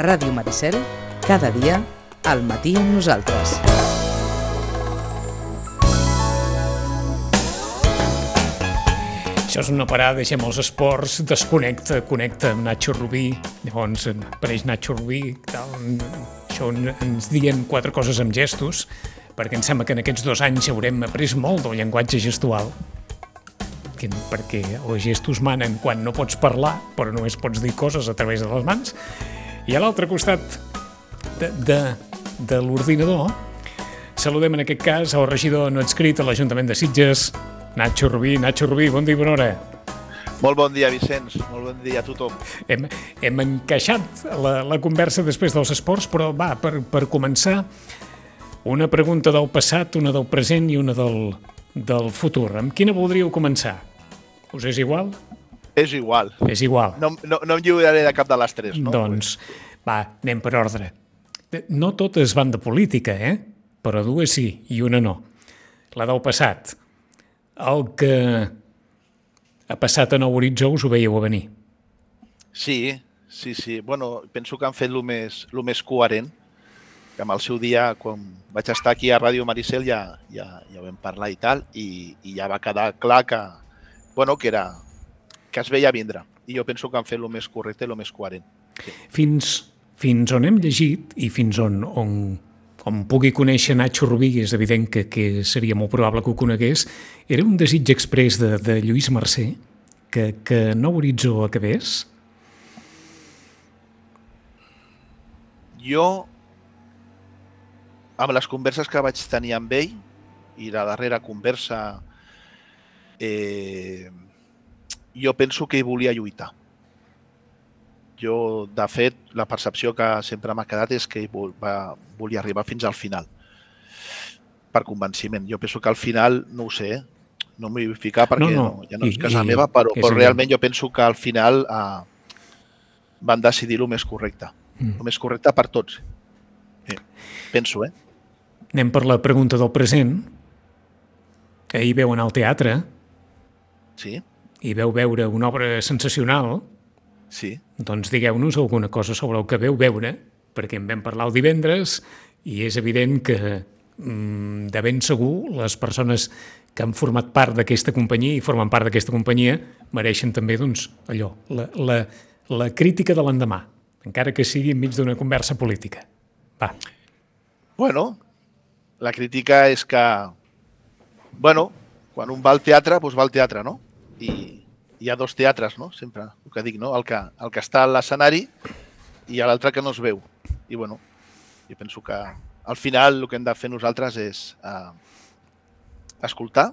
Ràdio Maricel, cada dia, al matí amb nosaltres. Això és una parada, deixem els esports, connecta amb Nacho Rubí, llavors apareix Nacho Rubí, això ens diuen 4 coses amb gestos, perquè em sembla que en aquests 2 anys haurem après molt del llenguatge gestual, perquè els gestos manen quan no pots parlar, però només pots dir coses a través de les mans, i a l'altre costat de l'ordinador saludem en aquest cas el regidor no adscrit a l'Ajuntament de Sitges, Nacho Rubí, bon dia i bona hora. Molt bon dia, Vicenç. Molt bon dia a tothom. Hem encaixat la conversa després dels esports, però va, per començar, una pregunta del passat, una del present i una del futur. Amb quina voldríeu començar? Us és igual? És igual. És igual. No em lliuraré de cap de les 3, no? Doncs, va, anem per ordre. No totes van de política, però 2 sí i una no. La del passat. El que ha passat a Nou Horitzó us ho veieu a venir? Sí. Bueno, penso que han fet el més coherent, que amb el seu dia, quan vaig estar aquí a Ràdio Maricel, ja vam parlar i tal, i ja va quedar clar que es veia vindre. I jo penso que han fet el més correcte i el més coherent. Sí. Fins on hem llegit i fins on pugui conèixer Nacho Rubí, és evident que seria molt probable que ho conegués, era un desig exprés de Lluís Mercè que Nou Horitzó acabés? Jo, amb les converses que vaig tenir amb ell, i la darrera conversa, jo penso que ell volia lluitar. Jo, de fet, la percepció que sempre m'ha quedat és que ell volia arribar fins al final, per convenciment. Jo penso que al final, no ho sé, no m'hi vull ficar perquè ja no és casa meva, però realment jo penso que al final van decidir el més correcte. El més correcte per tots. Penso, Anem per la pregunta del present. Ahir veu anar al teatre. Sí. I veu veure una obra sensacional. Sí. Doncs digueu-nos alguna cosa sobre el que veu veure, perquè en vam parlar el divendres i és evident que de ben segur les persones que han format part d'aquesta companyia i formen part d'aquesta companyia mereixen també, doncs, allò, la crítica de l'endemà, encara que sigui enmig d'una conversa política. Va. Bueno, la crítica és que, quan un va al teatre, doncs va al teatre, no? I hi ha 2 teatres, no? Sempre el que dic, no? El que està a l'escenari i l'altre que no es veu. I, jo penso que al final el que hem de fer nosaltres és escoltar,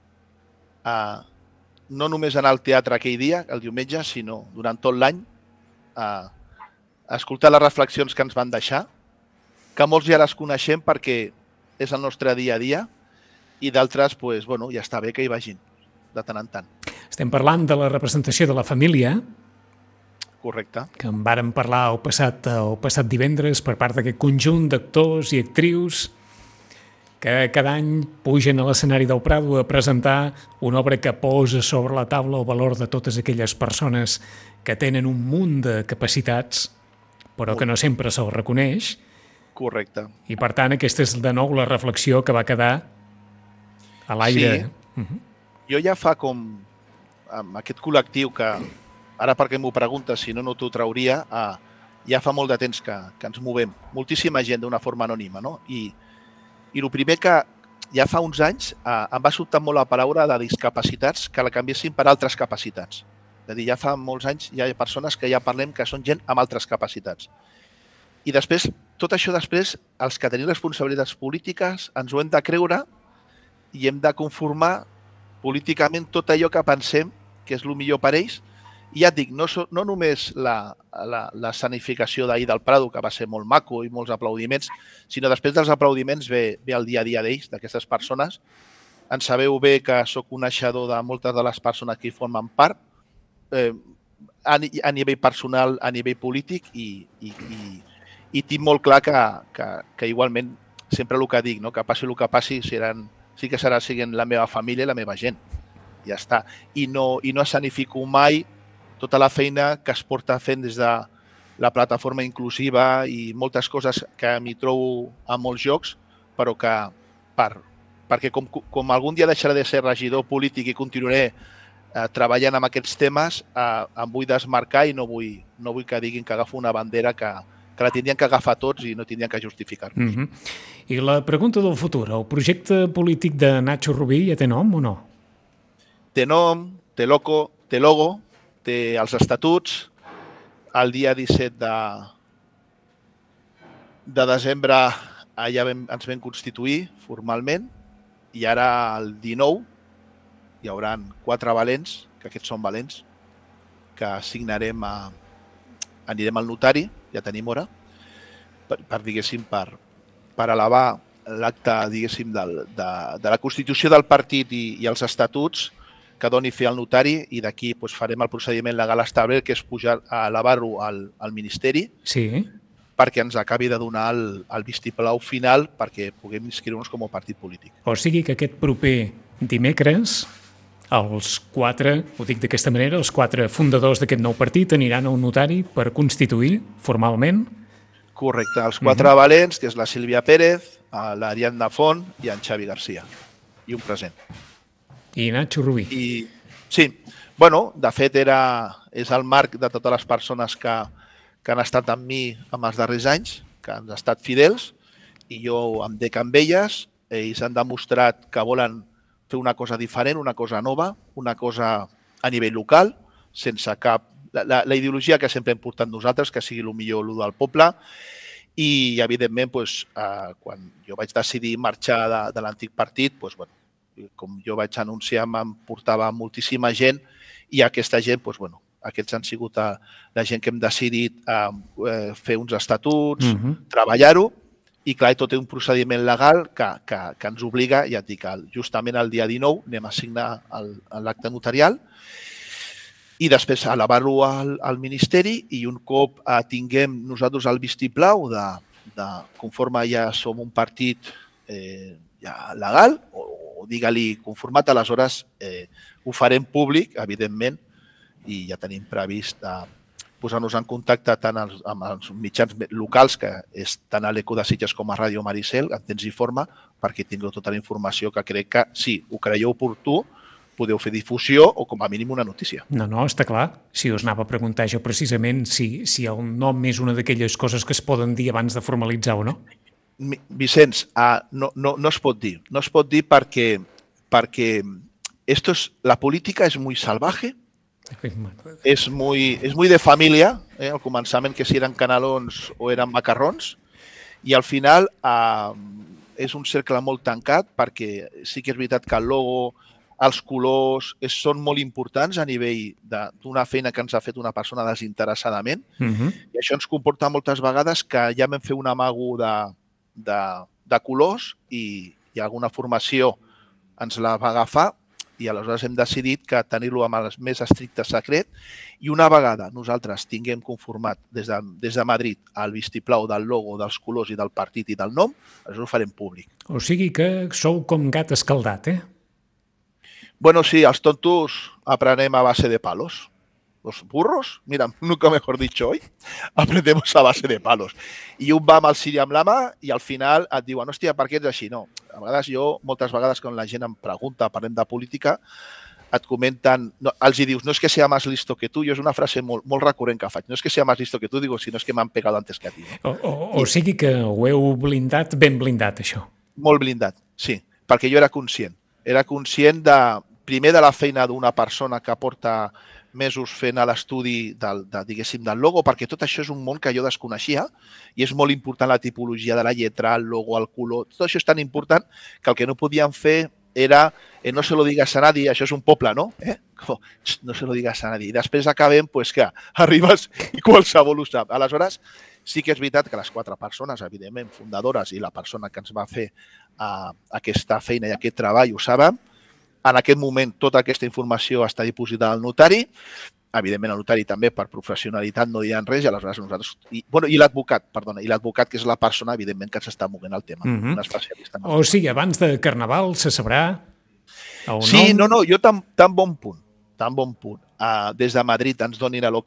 no només anar al teatre aquell dia, el diumenge, sinó durant tot l'any, escoltar les reflexions que ens van deixar, que molts ja les coneixem perquè és el nostre dia a dia i d'altres, ja està bé que hi vagin de tant en tant. Estem parlant de la representació de la família. Correcte. Que en vàrem parlar el passat divendres per part d'aquest conjunt d'actors i actrius que cada any pugen a l'escenari del Prado a presentar una obra que posa sobre la taula el valor de totes aquelles persones que tenen un munt de capacitats, però que no sempre se'ls reconeix. Correcte. I per tant aquesta és de nou la reflexió que va quedar a l'aire. Sí. Jo ja fa amb aquest col·lectiu que, ara perquè m'ho preguntes, si no t'ho trauria, ja fa molt de temps que ens movem. Moltíssima gent d'una forma anònima, no? I el primer que ja fa uns anys em va sobtar molt la paraula de discapacitats que la canviessin per altres capacitats. És a dir, ja fa molts anys hi ha persones que ja parlem que són gent amb altres capacitats. I després, tot això després, els que tenim responsabilitats polítiques ens ho hem de creure i hem de conformar políticament tot allò que pensem que és el millor per ells. I ja et dic, no només la escenificació d'ahir del Prado, que va ser molt maco i molts aplaudiments, sinó després dels aplaudiments ve el dia a dia d'ells, d'aquestes persones. En sabeu bé que sóc coneixedor de moltes de les persones que hi formen part, a nivell personal, a nivell polític, i tinc molt clar que igualment, sempre el que dic, que passi el que passi, sí que serà siguent la meva família i la meva gent. Ja està. I no escenifico mai tota la feina que es porta fent des de la plataforma inclusiva i moltes coses que m'hi trobo a molts jocs, però que perquè com algun dia deixaré de ser regidor polític i continuaré treballant amb aquests temes, em vull desmarcar i no vull que diguin que agafo una bandera que la tindrien que agafar tots i no tindrien que justificar-nos. I la pregunta del futur, el projecte polític de Nacho Rubí ja té nom o no? Té nom, té logo, té els estatuts. El dia 17 de desembre ja ens vam constituir formalment i ara el 19 hi haurà 4 valents, que aquests són valents, que signarem, anirem al notari, ja tenim hora, diguéssim, per elevar l'acte, diguéssim, de la constitució del partit i els estatuts que doni fer al notari i d'aquí farem el procediment legal establert, que és elevar-ho al Ministeri, sí, perquè ens acabi de donar el vistiplau final perquè puguem inscriure-nos com a partit polític. O sigui que aquest proper dimecres els 4, ho dic d'aquesta manera, els 4 fundadors d'aquest nou partit aniran a un notari per constituir formalment? Correcte, els 4 valents, que és la Sílvia Pérez, l'Ariadna Font i en Xavi Garcia. I un present. I Nacho Rubí. Sí, bueno, de fet és el marc de totes les persones que han estat amb mi en els darrers anys, que han estat fidels, i jo em dec amb elles. Ells han demostrat que volen fer una cosa diferent, una cosa nova, una cosa a nivell local, sense cap... La ideologia que sempre hem portat nosaltres, que sigui el millor el del poble, i evidentment, quan jo vaig decidir marxar de l'antic partit, com jo vaig anunciar, em portava moltíssima gent i aquesta gent, aquests han sigut la gent que hem decidit fer uns estatuts, treballar-ho, i clar, tot té un procediment legal que ens obliga, ja et dic, justament el dia 19 anem a signar l'acte notarial i després elevar-lo al Ministeri i un cop tinguem nosaltres el vistiplau conforme ja som un partit ja legal o digue-li conformat, aleshores ho farem públic, evidentment, i ja tenim previst posar-nos en contacte tant amb els mitjans locals, que és tant a l'Eco de Sitges com a Ràdio Maricel, en temps i forma, perquè tingueu tota la informació que crec que, si ho creieu oportú, podeu fer difusió o com a mínim una notícia. No, està clar. Si us anava a preguntar jo precisament si el nom és una d'aquelles coses que es poden dir abans de formalitzar o no. Vicenç, no es pot dir. No es pot dir perquè la política és muy salvaje, és muy de família, al començament que si eren canalons o eren macarrons, i al final és un cercle molt tancat perquè sí que és veritat que el logo, els colors són molt importants a nivell d'una feina que ens ha fet una persona desinteressadament i això ens comporta moltes vegades que ja vam fer un amago de colors i alguna formació ens la va agafar i aleshores hem decidit que tenir-lo amb el més estricte secret i una vegada nosaltres tinguem conformat des de Madrid el vistiplau del logo, dels colors i del partit i del nom, això ho farem públic. O sigui que sou com gat escaldat, Bueno, sí, els tontos aprenem a base de palos. Los burros, mira, nunca mejor dicho hoy, aprendemos a base de palos. I un va amb el ciri amb la mà i al final et diuen, hòstia, per què ets així? No, a vegades moltes vegades quan la gent em pregunta, parlem de política, et comenten, els hi dius, no es que sea más listo que tu, jo és una frase molt recurrent que faig, no es que sea más listo que tu, digo, sinó es que m'han pegado antes que a ti. O sigui que ho heu blindat, ben blindat, això. Molt blindat, sí, perquè jo era conscient. Era conscient primer de la feina d'una persona que porta mesos fent l'estudi diguéssim, del logo, perquè tot això és un món que jo desconeixia i és molt important la tipologia de la lletra, el logo, el color, tot això és tan important que el que no podíem fer era no se lo digas a nadie, això és un poble, no? No se lo digas a nadie. I després acabem que arribes i qualsevol ho sap. Aleshores, sí que és veritat que les 4 persones, evidentment, fundadores i la persona que ens va fer aquesta feina i aquest treball ho saben. En aquest moment, tota aquesta informació està dipositada al notari. Evidentment, el notari també, per professionalitat, no diran res. I aleshores nosaltres... I l'advocat, perdona, que és la persona, evidentment, que s'està movent el tema. Un especialista. O sigui, abans de Carnaval se sabrà el nom? Sí, no, jo tan bon punt. Des de Madrid ens donin l'ok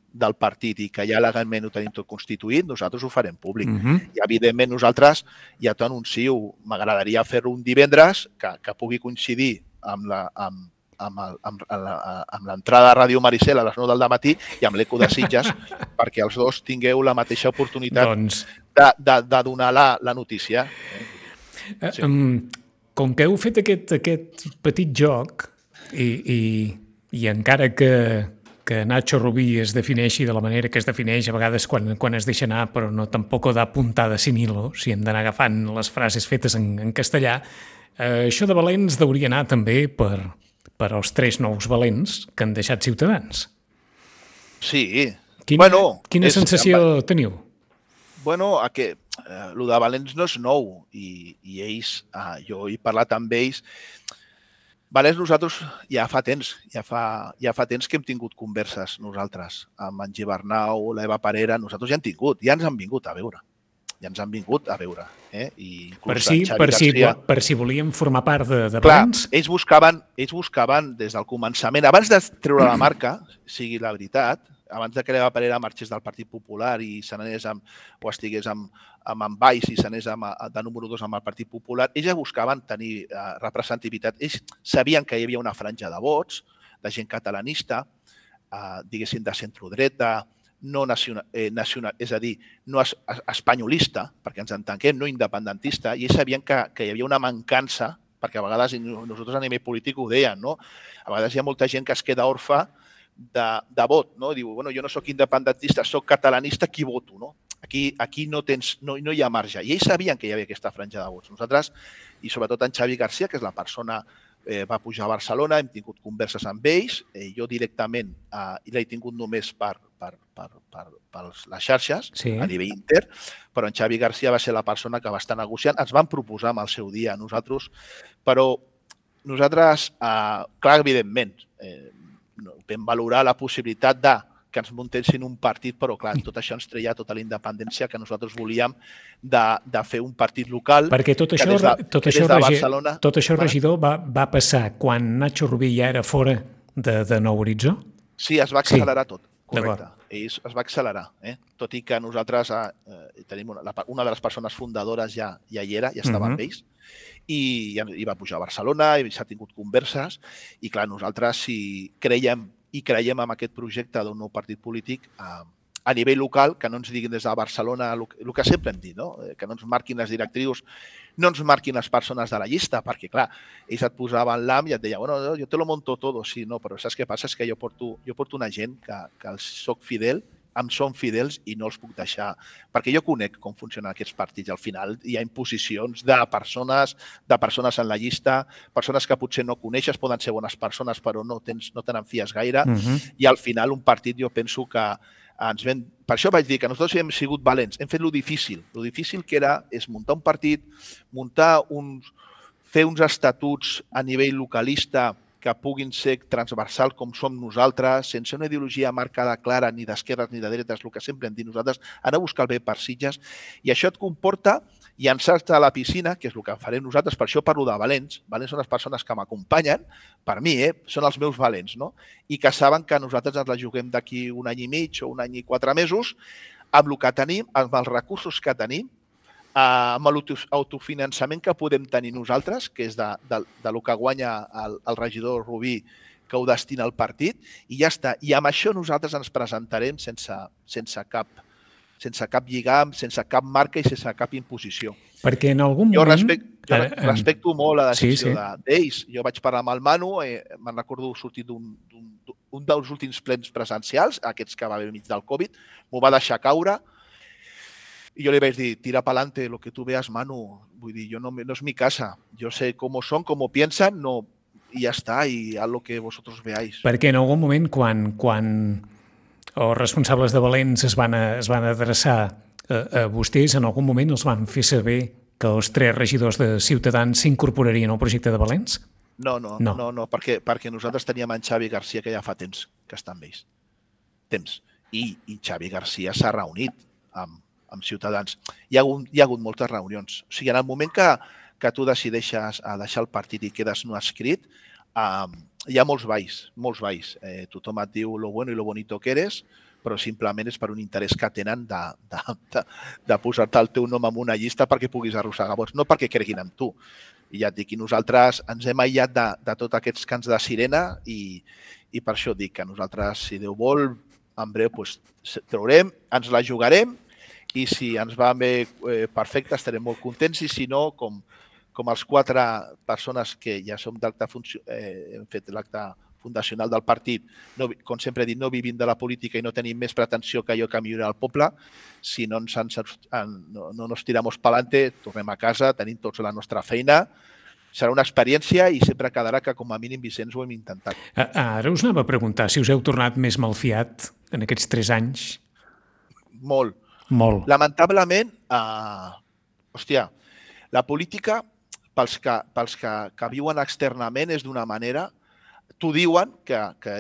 del partit i que ja legalment ho tenim tot constituït, nosaltres ho farem públic. I, evidentment, nosaltres, ja t'ho anuncio, m'agradaria fer-ho un divendres que pugui coincidir amb l'entrada a Ràdio Maricel a les 9 del matí i amb l'Eco de Sitges, perquè els dos tingueu la mateixa oportunitat de donar la notícia. Sí. Com que heu fet aquest petit joc i encara que Nacho Rubí es defineixi de la manera que es defineix a vegades quan es deixa anar, però no tampoc da puntada sin hilo, si hem d'anar agafant les frases fetes en castellà, això de valents hauria anar també per als 3 nous valents que han deixat Ciutadans. Sí. Quina sensació teniu? Bueno, el de valents no és nou i ells, jo he parlat amb ells. Valents nosaltres ja fa temps que hem tingut converses nosaltres amb en Gibernau, l'Eva Parera, nosaltres ja ens han vingut a veure. Per si volíem formar part de Valents? Clar, ells buscaven des del començament, abans de treure la marca, sigui la veritat, abans que l'Eva Parera marxés del Partit Popular i se n'anés o estigués amb en Valls i se n'anés de número 2 amb el Partit Popular, ells ja buscaven tenir representativitat. Ells sabien que hi havia una franja de vots, de gent catalanista, diguéssim de centrodreta, no nacional, és a dir, no espanyolista, perquè ens entenguem, no independentista, i ells sabien que hi havia una mancança, perquè a vegades nosaltres a nivell polític ho deien, no? A vegades hi ha molta gent que es queda orfa de vot, no? Diu, bueno, jo no soc independentista, soc catalanista, qui voto, no? Aquí no hi ha marge. I ells sabien que hi havia aquesta franja de vots. Nosaltres, i sobretot en Xavi García, que és la persona va pujar a Barcelona, hem tingut converses amb ells, jo directament l'he tingut només per les xarxes, a nivell inter, però en Xavi García va ser la persona que va estar negociant. Ens van proposar amb el seu dia a nosaltres, però nosaltres, clar, evidentment, vam valorar la possibilitat que ens muntessin un partit, però clar, tot això ens treia tota la independència que nosaltres volíem de fer un partit local. Perquè tot això, regidor, va passar quan Nacho Rubí ja era fora de Nou Horitzó? Sí, es va accelerar tot, correcte. Es va accelerar, tot i que nosaltres tenim una de les persones fundadores ja hi era, ja estava amb ells, i va pujar a Barcelona i s'ha tingut converses, i clar, nosaltres si creiem en aquest projecte d'un nou partit polític a nivell local, que no ens diguin des de Barcelona el que sempre hem dit, no? Que no ens marquin les directrius, no ens marquin les persones de la llista, perquè clar, ells et posaven l'AM i et deia, bueno, jo te lo monto todo, sí, no, però saps què passa? És que jo porto una gent que els soc fidel, em són fidels i no els puc deixar, perquè jo conec com funcionen aquests partits. Al final hi ha imposicions de persones en la llista, persones que potser no coneixes, poden ser bones persones, però no te n'enfies gaire, i al final un partit jo penso que ens ven... Per això vaig dir que nosaltres hem sigut valents, hem fet lo difícil que és muntar un partit, fer uns estatuts a nivell localista que puguin ser transversal com som nosaltres, sense una ideologia marcada clara ni d'esquerres ni de dretes, el que sempre hem dit nosaltres, anar a buscar el bé per Sitges, i això et comporta llançar-te a la piscina, que és el que farem nosaltres, per això parlo de valents. Valents són les persones que m'acompanyen, per mi, són els meus valents, no? I que saben que nosaltres ens la juguem d'aquí un any i mig o un any i 4 mesos, amb el que tenim, amb els recursos que tenim, amb l'autofinançament que podem tenir nosaltres, que és del que guanya el regidor Rubí, que ho destina al partit, i ja està. I amb això nosaltres ens presentarem sense cap lligam, sense cap marca i sense cap imposició. Perquè en algun moment... Jo respecto molt la decisió d'ells. Jo vaig parlar amb el Manu, me'n recordo sortir d'un dels últims plens presencials, aquests que va haver mig del Covid, m'ho va deixar caure, y yo le vaig dir, tira pa'lante, lo que tú veas, Manu. Vull dir, no es mi casa. Yo sé cómo son, cómo piensan, no, y ya está, y haz lo que vosotros veáis. Perquè en algun moment, quan els responsables de Valents es van adreçar a vostès, en algun moment els van fer saber que els 3 regidors de Ciutadans s'incorporarien al projecte de Valents? No, perquè nosaltres teníem en Xavi García, que ja fa temps que està amb ells. I Xavi García s'ha reunit amb Ciutadans. Hi ha hagut moltes reunions. O sigui, en el moment que tu decideixes deixar el partit i quedes no escrit, hi ha molts balls. Tothom et diu lo bueno y lo bonito que eres, però simplement és per un interès que tenen de posar-te el teu nom en una llista perquè puguis arrossegar vots, no perquè creguin en tu. I ja et dic, nosaltres ens hem aïllat de tots aquests cants de sirena i per això dic que nosaltres, si Déu vol, en breu traurem, ens la jugarem i si ens va bé perfecte estarem molt contents i si no, com els 4 persones que ja som hem fet l'acte fundacional del partit, com sempre he dit, no vivim de la política i no tenim més pretensió que allò que millorar el poble, si no nos tiramos pa'lante, tornem a casa, tenim tots la nostra feina, serà una experiència i sempre quedarà que com a mínim, Vicenç, ho hem intentat. Ara us anava a preguntar si us heu tornat més malfiat en aquests 3 anys. Molt. Molt. Lamentablement, hòstia, la política, pels que viuen externament, és d'una manera. T'ho diuen que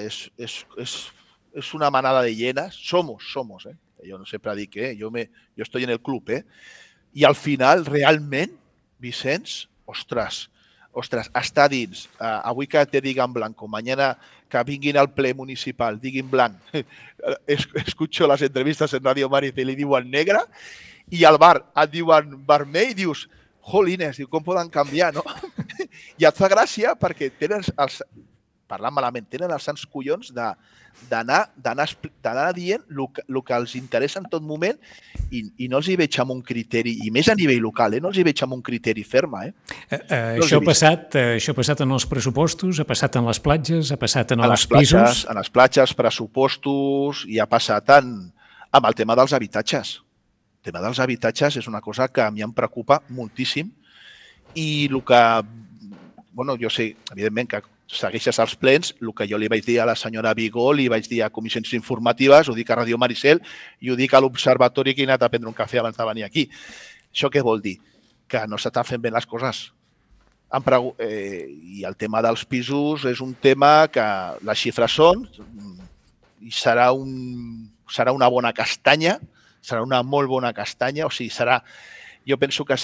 és una manada de hienas. Somos, yo no sempre dic que yo estoy en el club, i al final, realment, Vicenç, ostres, està dins. Avui que te digan blanco, mañana que vinguin al ple municipal, diguin blanc. Escucho las entrevistas en Radio Mar i li diuen negre, i al bar et diuen vermell i dius, jolines, com poden canviar, no? I et fa gràcia perquè tenen parlant malament, tenen els sants collons d'anar dient el que els interessa en tot moment i no els hi veig amb un criteri, i més a nivell local, no els hi veig amb un criteri ferm. Això ha passat en els pressupostos, ha passat en les platges, ha passat en els pisos? En les platges, pressupostos, i ha passat amb el tema dels habitatges. El tema dels habitatges és una cosa que a mi em preocupa moltíssim i el que, jo sé, evidentment, que segueixes els plens, el que jo li vaig dir a la senyora Vigó, li vaig dir a comissions informatives, ho dic a Radio Maricel i ho dic a l'Observatori que he anat a prendre un cafè abans de venir aquí. Això què vol dir? Que no s'estan fent bé les coses. I el tema dels pisos és un tema que les xifres són i serà una bona castanya, serà una molt bona castanya, o sigui, jo penso que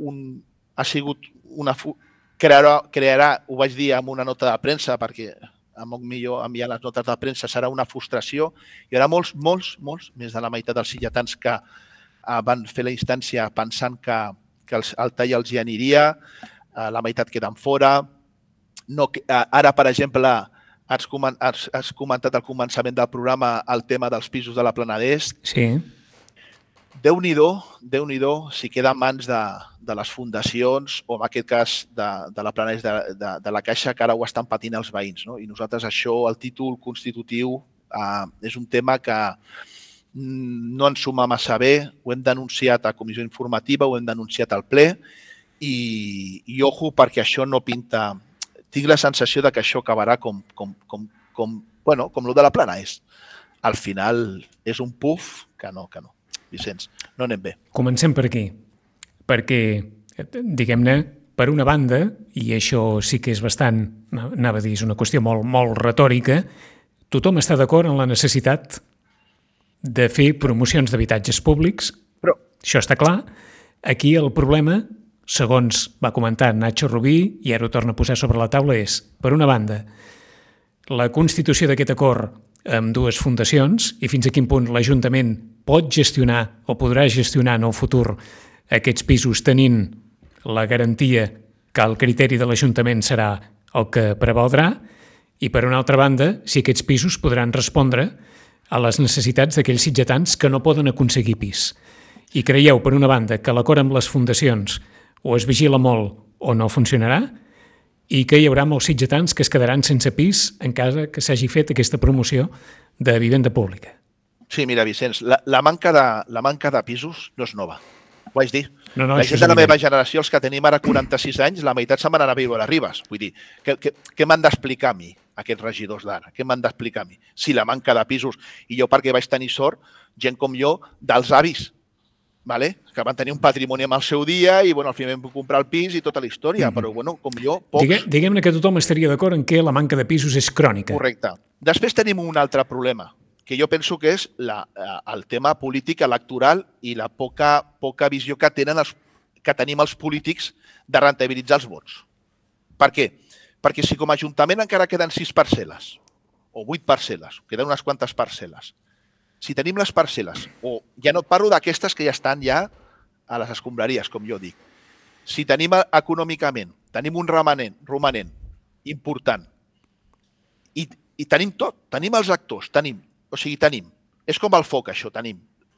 crearà, ho vaig dir en una nota de premsa, perquè a molt millor enviar les notes de premsa serà una frustració. Hi haurà molts, més de la meitat dels sitgetans que van fer la instància pensant que el tall els hi aniria, la meitat queden fora. Ara, per exemple, has comentat al començament del programa el tema dels pisos de la Plana d'Est. Sí. Déu-n'hi-do, si queda en mans de les fundacions o en aquest cas de la Plana de la Caixa, que ara ho estan patint els veïns. I nosaltres això, el títol constitutiu, és un tema que no ens suma massa bé. Ho hem denunciat a comissió informativa, ho hem denunciat al ple i ojo perquè això no pinta... Tinc la sensació que això acabarà com el de la Plana és. Al final és un puf que no. Vicenç, no anem bé. Comencem per aquí, perquè, diguem-ne, per una banda, i això sí que és bastant, anava a dir, és una qüestió molt retòrica, tothom està d'acord en la necessitat de fer promocions d'habitatges públics, però això està clar. Aquí el problema, segons va comentar Nacho Rubí, i ara ho torna a posar sobre la taula, és, per una banda, la constitució d'aquest acord amb 2 fundacions i fins a quin punt l'Ajuntament pot gestionar o podrà gestionar en el futur aquests pisos tenint la garantia que el criteri de l'Ajuntament serà el que prevaldrà i, per una altra banda, si aquests pisos podran respondre a les necessitats d'aquells sitgetans que no poden aconseguir pis. I creieu, per una banda, que l'acord amb les fundacions o es vigila molt o no funcionarà i que hi haurà molts sitgetans que es quedaran sense pis en cas que s'hagi fet aquesta promoció de vivenda pública. Sí, mira, Vicenç, la manca de pisos no és nova. Ho vaig dir. La gent de la meva generació, els que tenim ara 46 anys, la meitat se'n van anar a viure a Ribes. Vull dir, què m'han d'explicar a mi, aquests regidors d'ara? Què m'han d'explicar a mi? Si la manca de pisos, i jo perquè vaig tenir sort, gent com jo, dels avis, que van tenir un patrimoni en el seu dia i al final vam comprar el pis i tota la història, però com jo, pocs... Diguem-ne que tothom estaria d'acord en que la manca de pisos és crònica. Correcte. Després tenim un altre problema, que jo penso que és el tema polític electoral i la poca visió que tenim els polítics de rentabilitzar els vots. Per què? Perquè si com a Ajuntament encara queden 6 parcel·les o 8 parcel·les, queden unes quantes parcel·les, si tenim les parcel·les, o ja no et parlo d'aquestes que ja estan ja a les escombraries, com jo dic, si tenim econòmicament, tenim un romanent important i tenim tot, tenim els actors, tenim, és com el foc això, tenim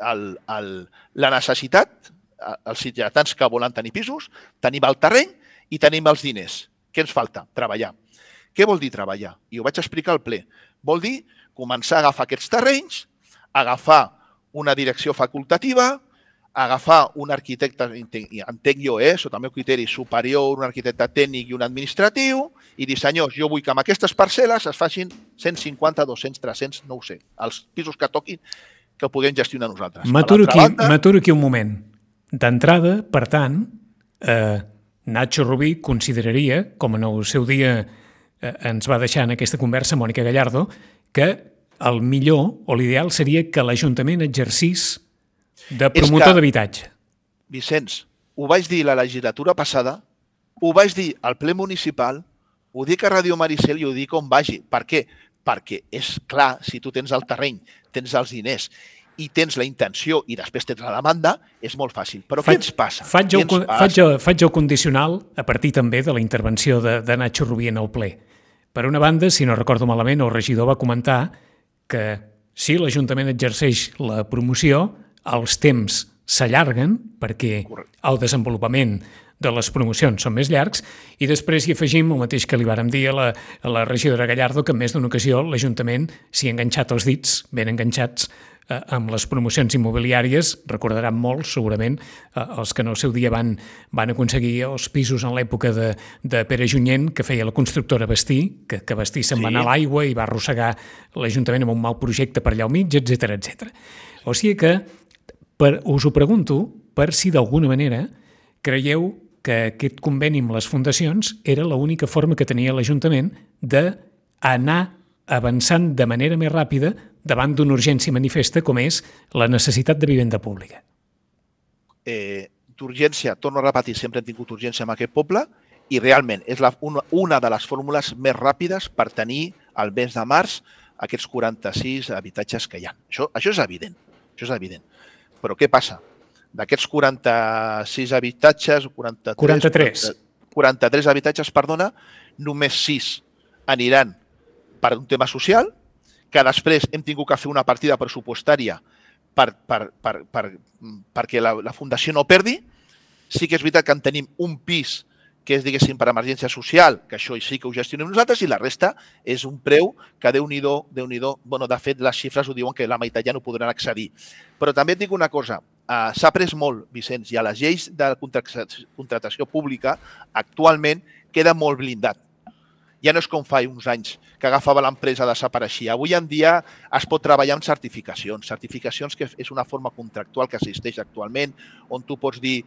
la necessitat, els ciutadans que volen tenir pisos, tenim el terreny i tenim els diners. Què ens falta? Treballar. Què vol dir treballar? I ho vaig explicar al ple. Vol dir començar a agafar aquests terrenys, agafar una direcció facultativa, agafar un arquitecte, entenc jo, sota el meu criteri superior, un arquitecte tècnic i un administratiu, i dir, senyors, jo vull que amb aquestes parcel·les es facin 150, 200, 300, no ho sé, els pisos que toquin, que ho puguem gestionar nosaltres. M'aturo aquí un moment. D'entrada, per tant, Nacho Rubí consideraria, com en el seu dia ens va deixar en aquesta conversa Mònica Gallardo, que el millor o l'ideal seria que l'Ajuntament exercís de promotor d'habitatge. Vicenç, ho vaig dir la legislatura passada, ho vaig dir al ple municipal, ho dic a Ràdio Maricel i ho dic on vagi. Per què? Perquè és clar, si tu tens el terreny, tens els diners i tens la intenció i després tens la demanda, és molt fàcil. Però què ens passa? Faig el condicional a partir també de la intervenció de Nacho Rubí en el ple. Per una banda, si no recordo malament, el regidor va comentar que si l'Ajuntament exerceix la promoció, els temps s'allarguen perquè el desenvolupament de les promocions són més llargs i després hi afegim el mateix que li vàrem dir a la regidora Gallardo, que en més d'una ocasió l'Ajuntament s'hi ha enganxat els dits, ben enganxats, amb les promocions immobiliàries. Recordaran molt, segurament, els que en el seu dia van aconseguir els pisos en l'època de Pere Junyent, que feia la constructora Bastí, que Bastí se'n va anar a l'aigua i va arrossegar l'Ajuntament amb un mal projecte per allà al mig, etc. O sigui que us ho pregunto per si d'alguna manera creieu que aquest conveni amb les fundacions era l'única forma que tenia l'Ajuntament d'anar avançant de manera més ràpida davant d'una urgència manifesta com és la necessitat de vivenda pública. D'urgència, torno a repetir, sempre hem tingut urgència en aquest poble i realment és una de les fórmules més ràpides per tenir al mes de març aquests 46 habitatges que hi ha. Això és evident, Però què passa? D'aquests 46 habitatges, 43 habitatges, només 6 aniran per un tema social, que després hem tingut que fer una partida pressupostària perquè la Fundació no perdi. Sí que és veritat que en tenim un pis que és, diguéssim, per emergència social, que això sí que ho gestionem nosaltres, i la resta és un preu que, Déu-n'hi-do, bueno, de fet, les xifres ho diuen que la meitat ja no podran accedir. Però també et dic una cosa, s'ha après molt, Vicenç, i a les lleis de contractació pública actualment queda molt blindat. Ja no és com fa uns anys que agafava l'empresa, desapareixia. Avui en dia es pot treballar amb certificacions. Certificacions que és una forma contractual que existeix actualment, on tu pots dir,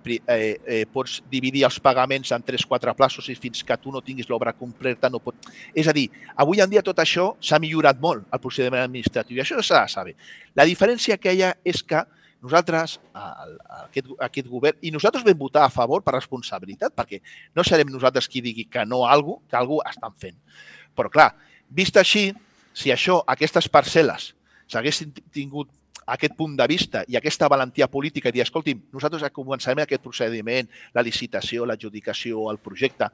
pots dividir els pagaments en 3-4 plaços i fins que tu no tinguis l'obra completa no pots... És a dir, avui en dia tot això s'ha millorat molt, el procediment administratiu, i això s'ha de saber. La diferència que hi ha és que nosaltres, aquest govern, i nosaltres vam votar a favor per responsabilitat, perquè no serem nosaltres qui digui que no a alguna cosa, que algú estan fent. Però clar, vist així, si aquestes parcel·les s'haguessin tingut aquest punt de vista i aquesta valentia política i dir, escolti'm, nosaltres començarem aquest procediment, la licitació, l'adjudicació, el projecte,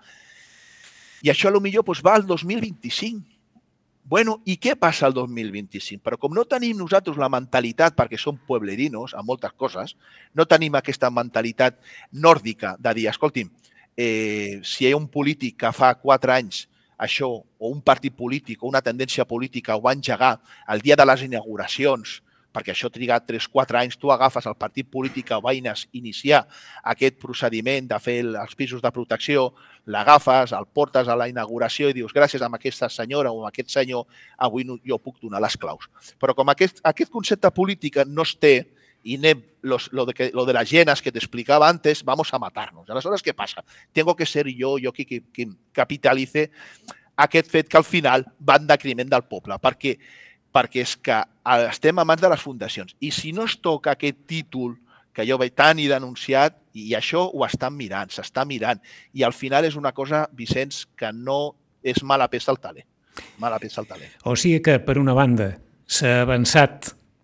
i això potser va al 2025. Bueno, i què passa el 2025? Però com no tenim nosaltres la mentalitat, perquè som pueblerinos en moltes coses, no tenim aquesta mentalitat nòrdica de dir, escolti'm, si hi ha un polític que fa 4 anys això, o un partit polític o una tendència política ho va engegar el dia de les inauguracions, perquè això ha trigat 3-4 anys, tu agafes el partit polític que va iniciar aquest procediment de fer els pisos de protecció, l'agafes, el portes a la inauguració i dius, gràcies a aquesta senyora o a aquest senyor, avui jo puc donar les claus. Però com aquest concepte polític no es té, i anem, lo de las llenas que te explicaba antes, vamos a matarnos. Aleshores, què passa? Tengo que ser jo qui capitalice aquest fet que al final va en detriment del poble, perquè és que estem a mans de les fundacions. I si no es toca aquest títol que jo veig tant i denunciat, i això ho estan mirant, s'està mirant, i al final és una cosa, Vicenç, que no és mala peça al taler. Mala peça al taler. O sigui que, per una banda, s'ha avançat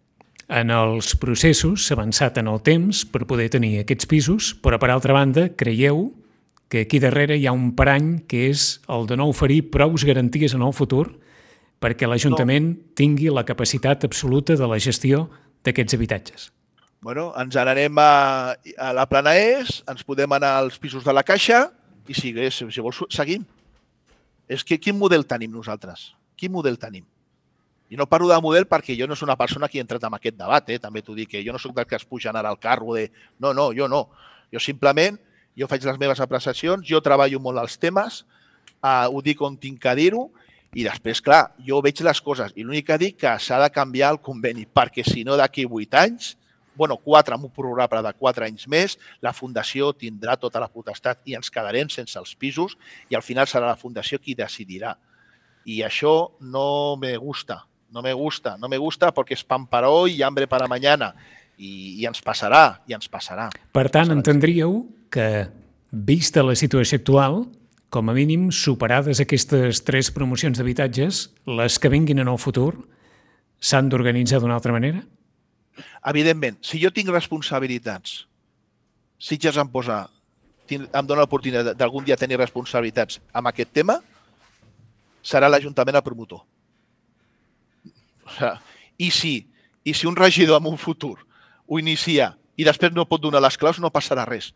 En els processos s'ha avançat en el temps per poder tenir aquests pisos, però per altra banda, creieu que aquí darrere hi ha un parany que és el de no oferir prous garanties en el futur perquè l'Ajuntament tingui la capacitat absoluta de la gestió d'aquests habitatges. Bueno, ens n'anem a la Plana Est, ens podem anar als pisos de la Caixa i si vols seguim. És que quin model tenim nosaltres? Quin model tenim? I no parlo de model perquè jo no soc una persona que ha entrat en aquest debat, també t'ho dic, que jo no soc del que es pugen ara al carro de... No, jo no. Jo simplement, jo faig les meves apreciacions, jo treballo molt els temes, ho dic on tinc que dir-ho i després, clar, jo veig les coses i l'únic que dic que s'ha de canviar el conveni perquè si no d'aquí 8 anys, 4 amb un programa de 4 anys més, la Fundació tindrà tota la potestat i ens quedarem sense els pisos i al final serà la Fundació qui decidirà. I això no me gusta. No me gusta porque es pan para hoy y hambre para mañana. I ens passarà, Per tant, entendríeu que, vista la situació actual, com a mínim, superades aquestes 3 promocions d'habitatges, les que vinguin en el futur s'han d'organitzar d'una altra manera? Evidentment, si jo tinc responsabilitats, Sitges em dona l'oportunitat d'algun dia tenir responsabilitats amb aquest tema, serà l'Ajuntament el promotor. I si un regidor en un futur ho inicia i després no pot donar les claus, no passarà res.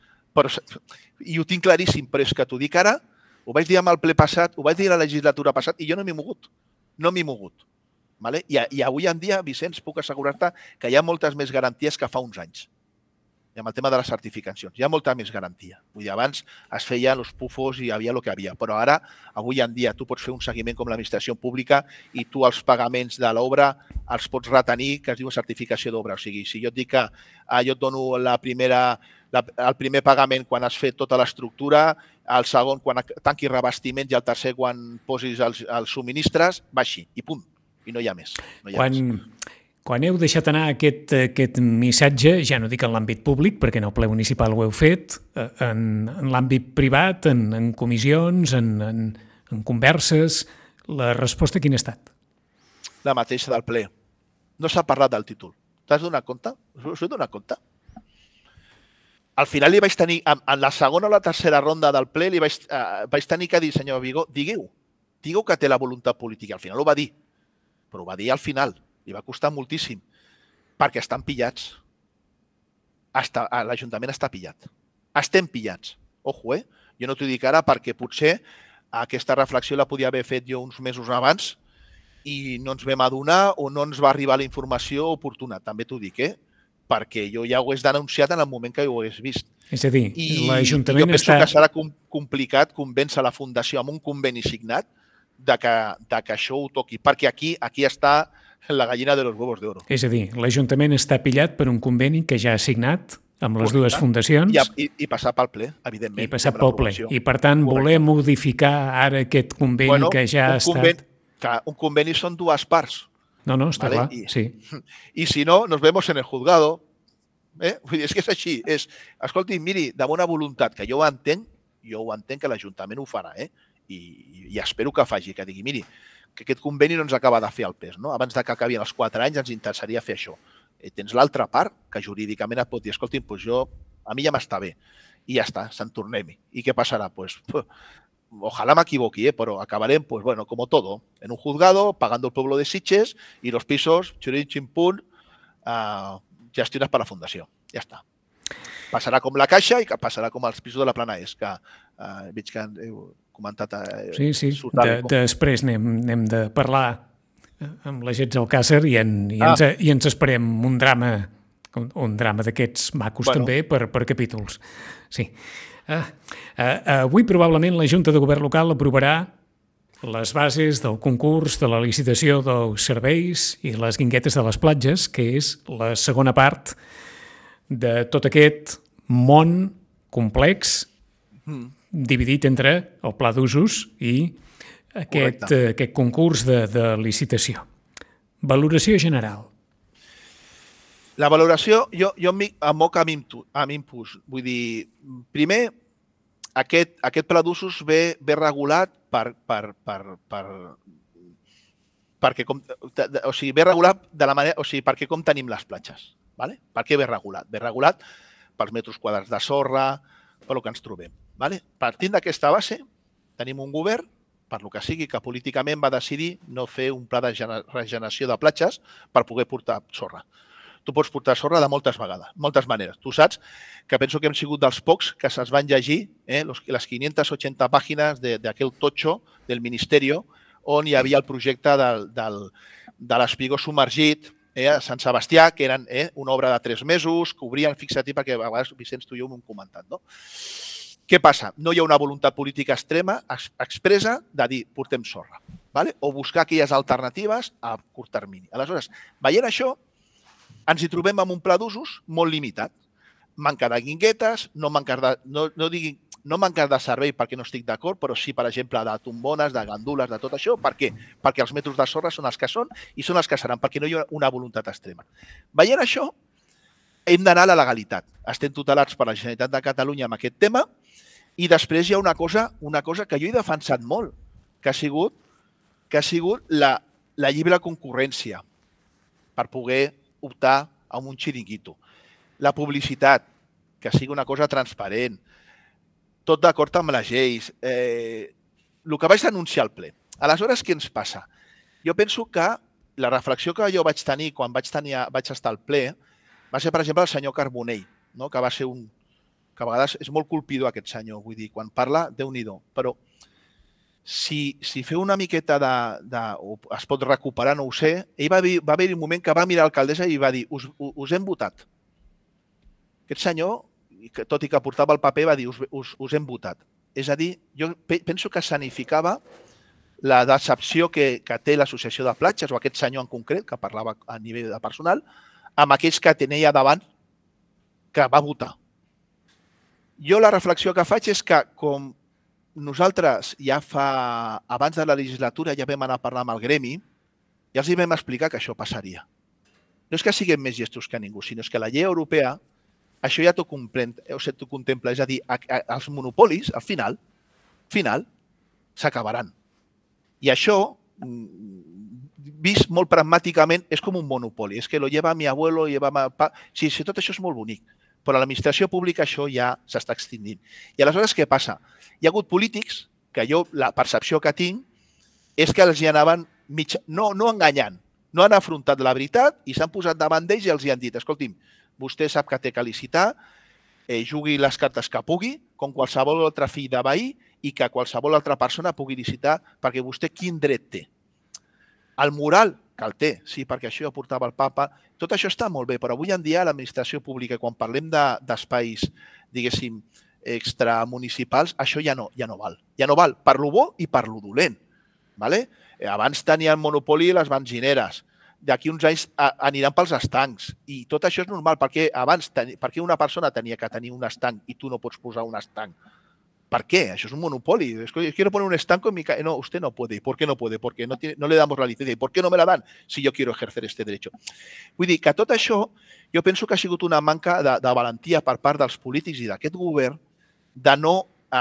I ho tinc claríssim, però és que t'ho dic ara, ho vaig dir amb el ple passat, ho vaig dir a la legislatura passat i jo no m'he mogut. No m'he mogut. I avui en dia, Vicenç, puc assegurar-te que hi ha moltes més garanties que fa uns anys. I amb el tema de les certificacions, hi ha molta més garantia. Vull dir, abans es feien els pufos i hi havia el que havia, però ara, avui en dia, tu pots fer un seguiment com l'administració pública i tu els pagaments de l'obra els pots retenir, que es diu certificació d'obra. O sigui, si jo et dic que jo et dono el primer pagament quan has fet tota l'estructura, el segon quan tanquis revestiments i el tercer quan posis els subministres, va així, i punt. I no hi ha més. Quan heu deixat anar aquest missatge, ja no dic en l'àmbit públic, perquè en el ple municipal ho heu fet, en l'àmbit privat, en comissions, en converses, la resposta quina ha estat? La mateixa del ple. No s'ha parlat del títol. T'has donat compte? Us heu donat compte? Al final li vaig tenir, en la segona o la tercera ronda del ple, li vaig tenir que dir, senyor Vigó, digueu que té la voluntat política. Al final ho va dir, però ho va dir al final. Li va costar moltíssim, perquè estan pillats. L'Ajuntament està pillat. Estem pillats. Ojo, Jo no t'ho dic ara perquè potser aquesta reflexió la podia haver fet jo uns mesos abans i no ens vam adonar o no ens va arribar la informació oportuna. També t'ho dic, perquè jo ja ho hagués denunciat en el moment que ho hagués vist. És a dir, l'Ajuntament està... Jo penso que serà complicat convèncer la Fundació amb un conveni signat de que això ho toqui, perquè aquí està la gallina de los huevos de oro. És a dir, l'Ajuntament està pillat per un conveni que ja ha signat amb les dues fundacions. I passar pel ple, evidentment. I passar pel ple. I, per tant, voler modificar ara aquest conveni que ja ha estat... Un conveni són dues parts. No, està clar, sí. I si no, nos vemos en el juzgado. Vull dir, és que és així. Escolti, miri, de bona voluntat, que jo ho entenc que l'Ajuntament ho farà, i espero que faci, que digui, miri, que aquest conveni no ens acaba de fer el pes. No? Abans que acabin els 4 anys ens interessaria fer això. Tens l'altra part, que jurídicament et pot dir, escolti, a mi ja m'està bé. I ja està, se'n tornem-hi. I què passarà? Ojalá me equivoqui, pero acabarem, como todo, en un juzgado, pagando el pueblo de Sitges y los pisos, churin, chimpún, gestionats per la Fundació. Ja està. Passarà com la Caixa i passarà com els pisos de la Plana Est, que veig que heu comentat. Sí. Després n'hem de parlar amb la Getz Alcàsser i ens esperem un drama d'aquests macos també per capítols. Sí. Avui probablement la Junta de Govern Local aprovarà les bases del concurs de la licitació dels serveis i les guinguetes de les platges, que és la segona part de tot aquest món complex dividit entre el pla d'usos i aquest concurs de licitació. Valoració general. La valoració, jo em moc amb impuls. Vull dir, primer, aquest pla d'usos ve regulat per perquè ve regulat de la manera, perquè com tenim les platges, vale? Per què ve regulat? Ve regulat pels metres quadrats de sorra, per lo que ens trobem, vale? Partint d'aquesta base, tenim un govern, per lo que sigui, que políticament va decidir no fer un pla de regeneració de platges per poder portar sorra. Tu pots portar sorra de moltes maneres. Tu saps que penso que hem sigut dels pocs que se'ls van llegir les 580 pàgines d'aquell totxo del Ministerio on hi havia el projecte de l'espigó submergit a Sant Sebastià, que eren una obra de 3 mesos, que obrien, fixa't, perquè a vegades, Vicenç, tu i jo ho hem comentat, no? Què passa? No hi ha una voluntat política extrema, expressa, de dir portem sorra, vale? O buscar aquelles alternatives a curt termini. Aleshores, veient això, ens hi trobem amb un pla d'usos molt limitat. Manca de guinguetes, no manca de servei perquè no estic d'acord, però sí, per exemple, de tombones, de gandules, de tot això. Per què? Perquè els metres de sorra són els que són i són els que seran, perquè no hi ha una voluntat extrema. Veient això, hem d'anar a la legalitat. Estem tutelats per la Generalitat de Catalunya amb aquest tema i després hi ha una cosa que jo he defensat molt, que ha sigut la lliure concurrència per poder optar a un xiringuito. La publicitat, que sigui una cosa transparent, tot d'acord amb les lleis, el que vaig denunciar al ple. Aleshores, què ens passa? Jo penso que la reflexió que jo vaig tenir quan vaig estar al ple va ser, per exemple, el senyor Carbonell, no? Que va ser que a vegades és molt colpidor aquest senyor, vull dir, quan parla, Déu-n'hi-do. Però si feu una miqueta o es pot recuperar, no ho sé, ell va haver-hi un moment que va mirar l'alcaldessa i va dir, us hem votat. Aquest senyor, tot i que portava el paper, va dir, us hem votat. És a dir, jo penso que escenificava la decepció que té l'associació de platges, o aquest senyor en concret, que parlava a nivell de personal, amb aquells que tenia davant que va votar. Jo la reflexió que faig és que com nosaltres abans de la legislatura ja vam anar a parlar amb el gremi, ja els vam explicar que això passaria. No és que siguem més llestos que ningú, sinó que la llei europea això ja t'ho contempla. És a dir, els monopolis, al final, s'acabaran. I això, vist molt pragmàticament, és com un monopoli. És que lo lleva mi abuelo, lleva mi papá. Sí, tot això és molt bonic, però a l'administració pública això ja s'està extingint. I aleshores què passa? Hi ha hagut polítics que la percepció que tinc és que els hi anaven no enganyant, no han afrontat la veritat i s'han posat davant d'ells i els hi han dit, escolti'm, vostè sap que té que licitar, jugui les cartes que pugui, com qualsevol altre fill de veí i que qualsevol altra persona pugui licitar perquè vostè quin dret té. El moral, que el té, sí, perquè això ja portava el papa, tot això està molt bé, però avui en dia l'administració pública, quan parlem d'espais, diguéssim, extramunicipals, això ja no val. Ja no val per lo bo i per lo dolent. Abans tenien monopoli les benzineres, d'aquí uns anys aniran pels estancs i tot això és normal, perquè abans una persona tenia que tenir un estanc i tu no pots posar un estanc. ¿Por qué? Eso es un monopolio. Quiero poner un estanco en mi casa. No, usted no puede. ¿Por qué no puede? Porque no le damos la licencia. ¿Y por qué no me la dan si yo quiero ejercer este derecho? Vull dir que tot això jo penso que ha sigut una manca de valentia per part dels polítics i d'aquest govern de no...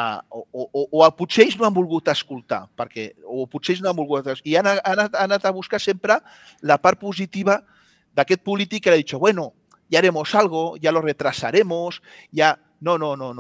o potser ells no han volgut escoltar, o potser ells no han volgut escoltar, i han anat a buscar sempre la part positiva d'aquest polític que ha dit, bueno, ya haremos algo, ya lo retrasaremos, ya... No,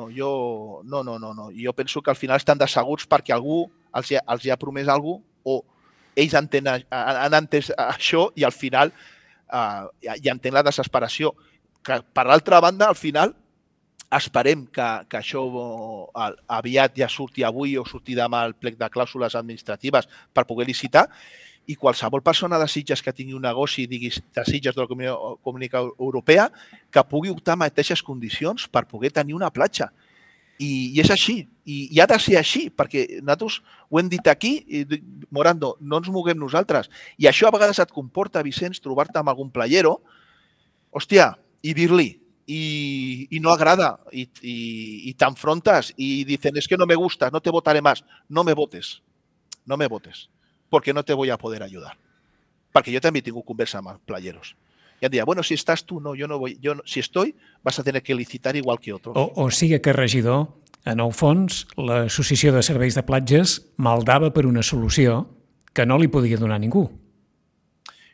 jo penso que al final estan decebuts perquè algú els ha promès alguna cosa o ells han entès això i al final ja entén la desesperació. Per l'altra banda, al final, esperem que això aviat ja surti avui o surti demà el plec de clàusules administratives per poder licitar i qualsevol persona de Sitges que tingui un negoci, diguis, de Sitges de la Comunitat Europea, que pugui optar a mateixes condicions per poder tenir una platja. I és així, i ha de ser així, perquè nosaltres ho hem dit aquí, Morando, no ens moguem nosaltres. I això a vegades et comporta, Vicenç, trobar-te amb algun playero, hòstia, i dir-li, y no agrada, y t'enfrontes, y dicen, es que no me gustas, no te votaré más. No me votes, porque no te voy a poder ayudar. Perquè jo també he tingut conversa amb els playeros. I em deia, bueno, si estàs tu, no, yo no voy. Si estoy, vas a tener que licitar igual que otro. O sigui que, regidor, en el fons, l'Associació de Serveis de Platges maldava per una solució que no li podia donar ningú.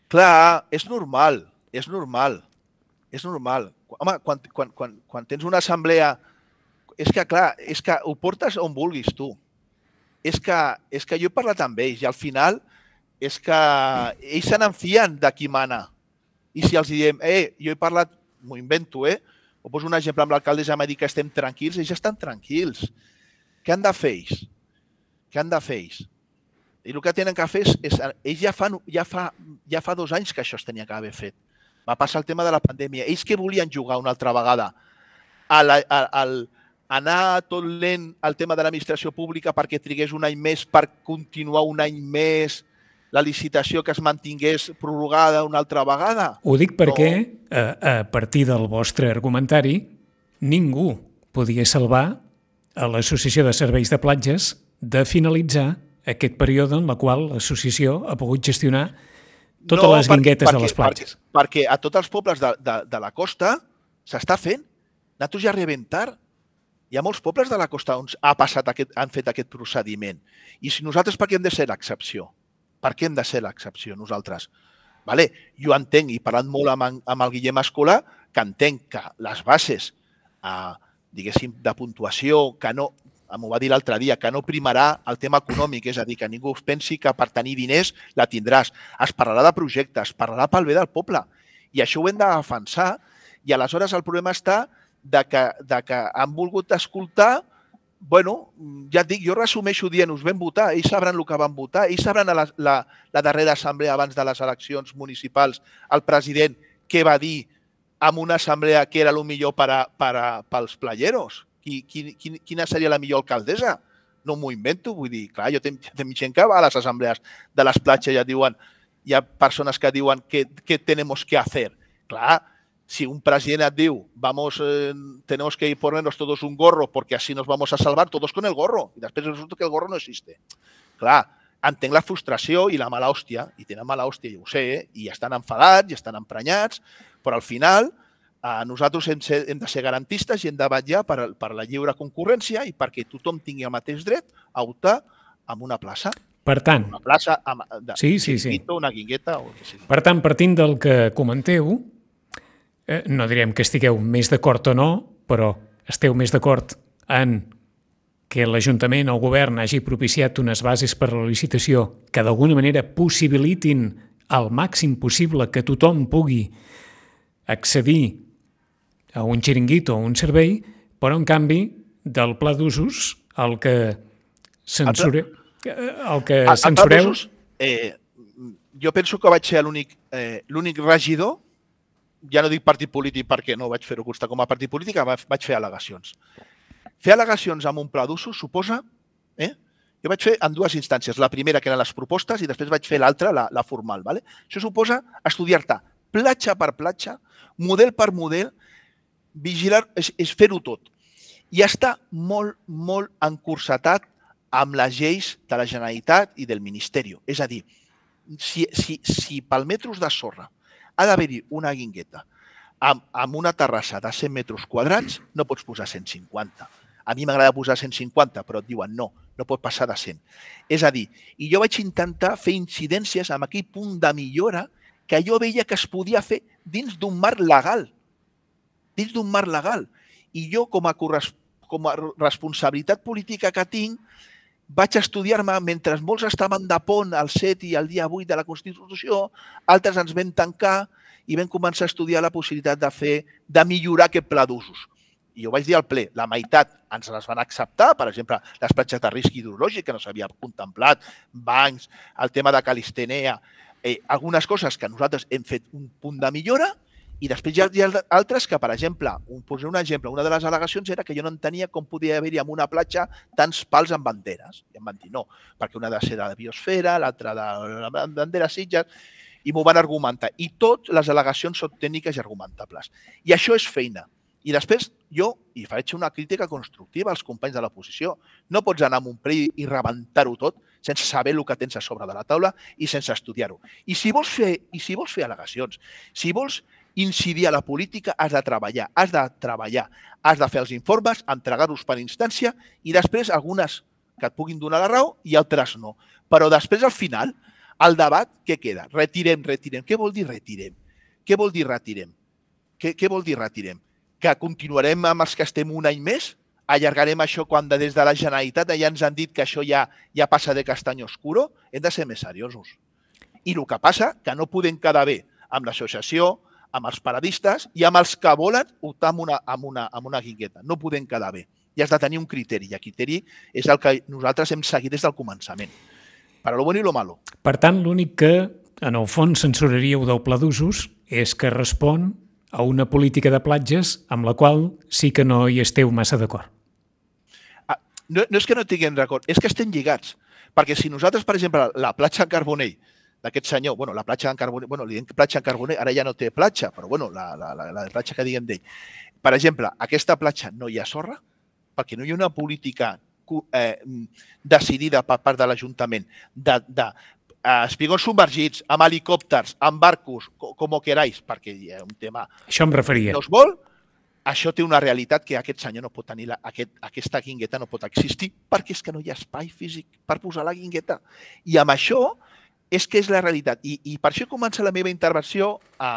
Clar, és normal. Home, quan tens una assemblea... És que ho portes on vulguis, tu. És que jo he parlat amb ells i al final és que ells se n'enfien de qui mana. I si els diem, jo he parlat, m'ho invento, o poso un exemple amb l'alcalde, ja m'ha dit que estem tranquils, ells estan tranquils. Què han de fer ells? I el que tenen que fer és ells ja fa 2 anys que això es tenia que haver fet. Va passar el tema de la pandèmia. Ells que volien jugar una altra vegada al anar tot lent al tema de l'administració pública perquè trigués un any més per continuar un any més la licitació que es mantingués prorrogada una altra vegada? Ho dic perquè, a partir del vostre argumentari, ningú podia salvar a l'Associació de Serveis de Platges de finalitzar aquest període en el qual l'associació ha pogut gestionar totes les guinguetes de les platges. Perquè a tots els pobles de la costa s'està fent. Nosaltres ja arribem tard. Hi ha molts pobles de la costa on han fet aquest procediment. I si nosaltres per què hem de ser l'excepció? Per què hem de ser l'excepció nosaltres? Jo entenc, i parlant molt amb el Guillem Escolà, que entenc que les bases, diguéssim, de puntuació, que no, m'ho va dir l'altre dia, que no primarà el tema econòmic, és a dir, que ningú pensi que per tenir diners la tindràs. Es parlarà de projectes, es parlarà pel bé del poble. I això ho hem de defensar i aleshores el problema està de que han volgut escoltar, ja et dic, jo resumeixo dient, us vam votar, ells sabran el que van votar, ells sabran a la darrera assemblea abans de les eleccions municipals el president què va dir en una assemblea que era el millor pels playeros. Quina seria la millor alcaldessa? No m'ho invento, vull dir, clar, jo tinc gent que va a les assemblees de les platges i ja diuen, hi ha persones que diuen què tenemos que hacer. Clar, si un president et diu tenemos que ponernos todos un gorro porque así nos vamos a salvar todos con el gorro i després resulta que el gorro no existe. Clar, entenc la frustració i la mala hòstia, i tenen mala hòstia, ja ho sé, i estan enfadats i estan emprenyats, però al final nosaltres hem de ser garantistes i hem de vetllar per la lliure concurrència i perquè tothom tingui el mateix dret a optar en una plaça. Per tant, una plaça sí. Una guingueta o el que sigui. Per tant, partint del que comenteu, no direm que estigueu més d'acord o no, però esteu més d'acord en que l'Ajuntament o el Govern hagi propiciat unes bases per a la licitació que d'alguna manera possibilitin al màxim possible que tothom pugui accedir a un xiringuito o un servei, però en canvi del pla d'usos el que censureu... Jo penso que vaig ser l'únic regidor, ja no dic partit polític perquè no vaig fer-ho constar com a partit polític, vaig fer al·legacions. Fer al·legacions amb un pla d'usos suposa... Jo vaig fer en 2 instàncies. La primera, que eren les propostes, i després vaig fer l'altra, la formal. Això suposa estudiar-te platja per platja, model per model, vigilar, és fer-ho tot. I està molt, molt encursetat amb les lleis de la Generalitat i del Ministeri. És a dir, si pel metres de sorra ha d'haver-hi una guingueta amb una terrassa de 100 metres quadrats, no pots posar 150. A mi m'agrada posar 150, però et diuen no pot passar de 100. És a dir, i jo vaig intentar fer incidències amb aquell punt de millora que jo veia que es podia fer dins d'un marc legal. Dins d'un marc legal. I jo, com a responsabilitat política que tinc, vaig estudiar-me, mentre molts estaven de pont el 7 i el dia 8 de la Constitució, altres ens vam tancar i vam començar a estudiar la possibilitat de millorar aquest pla d'usos. I jo vaig dir al ple, la meitat ens les van acceptar, per exemple, les platges de risc hidrològic, que no s'havia contemplat, bancs, el tema de Calistenea, algunes coses que nosaltres hem fet un punt de millora, i després hi ha altres que, per exemple, posaré un exemple, una de les al·legacions era que jo no entenia com podia haver-hi en una platja tants pals amb banderes. I em van dir no, perquè una ha de ser de la biosfera, l'altra de la bandera Sitges, i m'ho van argumentar. I totes les al·legacions són tècniques i argumentables. I això és feina. I després jo hi faig una crítica constructiva als companys de l'oposició. No pots anar a un ple i rebentar-ho tot sense saber el que tens a sobre de la taula i sense estudiar-ho. I si vols fer al·legacions, si vols incidir a la política, has de treballar, has de fer els informes, entregar-los per instància i després algunes que et puguin donar la raó i altres no. Però després, al final, El debat, què queda? Retirem. Què vol dir retirem? Què vol dir retirem? Que continuarem amb els que estem un any més? Allargarem això quan des de la Generalitat ja ens han dit que això ja passa de castany oscuro? Hem de ser més seriosos. I el que passa que no podem quedar bé amb l'associació, amb els paradistes i amb els que volen optar amb una guingueta. No podem quedar bé. I has de tenir un criteri. I el criteri és el que nosaltres hem seguit des del començament. Per a lo bueno i lo malo. Per tant, l'únic que, en el fons, censuraríeu del pla d'usos és que respon a una política de platges amb la qual sí que no hi esteu massa d'acord. No és que no tinguem d'acord, és que estem lligats. Perquè si nosaltres, per exemple, la platja en Carbonell d'aquest senyor, la platja en Carbonell, li diem platja en Carbonell, ara ja no té platja, però la platja que diguem d'ell. Per exemple, aquesta platja no hi ha sorra, perquè no hi ha una política decidida per part de l'Ajuntament espigons submergits, amb helicòpters, amb barcos, com ho queráis, perquè hi ha un tema... Això em referia. No es vol, això té una realitat que aquest senyor no pot tenir, aquesta guingueta no pot existir, perquè és que no hi ha espai físic per posar la guingueta. I amb això és que és la realitat. I per això comença la meva intervenció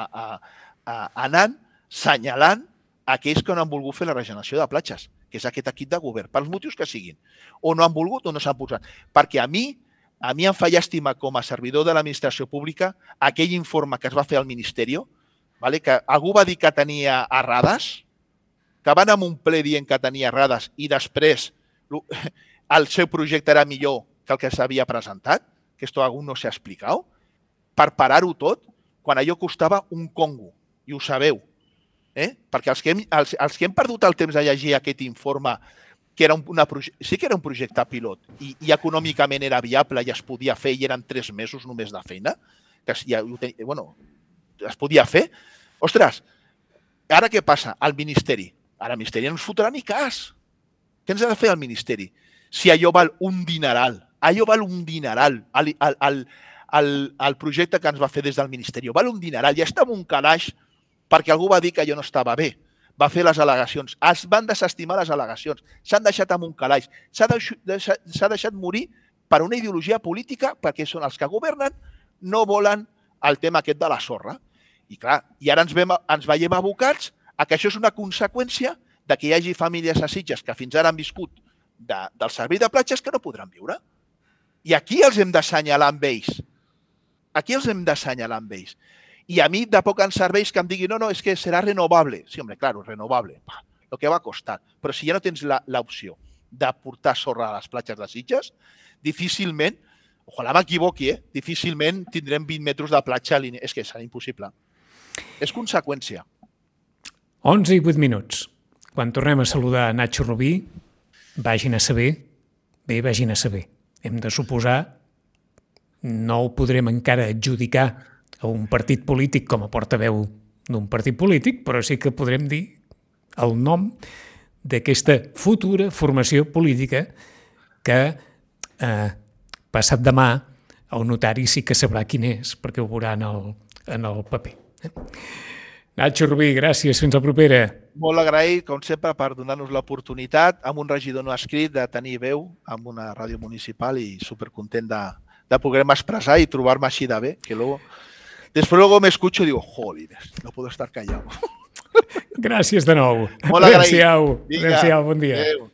anant, senyalant aquells que no han volgut fer la regeneració de platges, que és aquest equip de govern, pels motius que siguin. O no han volgut o no s'han posat. Perquè a mi em fa llàstima com a servidor de l'administració pública aquell informe que es va fer al Ministeri, que algú va dir que tenia errades, que van amb un ple dient que tenia errades i després el seu projecte era millor que el que s'havia presentat, que esto algú no s'ha explicat, per parar-ho tot, quan allò costava un congo, i ho sabeu. Perquè els que hem perdut el temps de llegir aquest informe, que sí que era un projecte pilot i econòmicament era viable i es podia fer i eren 3 mesos només de feina, que es podia fer. Ostres, ara què passa? El Ministeri. Ara el Ministeri no ens fotrà ni cas. Què ens ha de fer el Ministeri? Si allò val un dineral, el projecte que ens va fer des del Ministeri val un dineral, ja està en un calaix perquè algú va dir que allò no estava bé. Va fer les al·legacions. Es van desestimar les al·legacions. S'han deixat en un calaix. S'ha deixat morir per una ideologia política perquè són els que governen, no volen el tema aquest de la sorra. I clar, i ara ens veiem abocats a que això és una conseqüència de que hi hagi famílies a Sitges que fins ara han viscut del servei de platges que no podran viure. I aquí els hem d'assenyalar amb ells. I a mi de poc em serveix que em digui no, és que serà renovable. Sí, home, claro, renovable. Lo que va costar. Però si ja no tens l'opció de portar sorra a les platges de Sitges, difícilment, ojalà m'equivoqui, difícilment tindrem 20 metres de platja. És que serà impossible. És conseqüència. 11 i 8 minuts. Quan tornem a saludar a Nacho Rubí, vagin a saber. Hem de suposar, no ho podrem encara adjudicar a un partit polític com a portaveu d'un partit polític, però sí que podrem dir el nom d'aquesta futura formació política que passat demà el notari sí que sabrà quin és, perquè ho veurà en el paper. Nacho Rubí, gràcies, fins la propera. Molt agraït, com sempre, per donar-nos l'oportunitat amb un regidor no escrit de tenir veu amb una ràdio municipal i supercontent de poder-me expressar i trobar-me així de bé, que Después me escucho y digo, jolines, no puedo estar callado. Gràcies de nou. Molt agraït. Adéu-siau, bon dia. Adéu.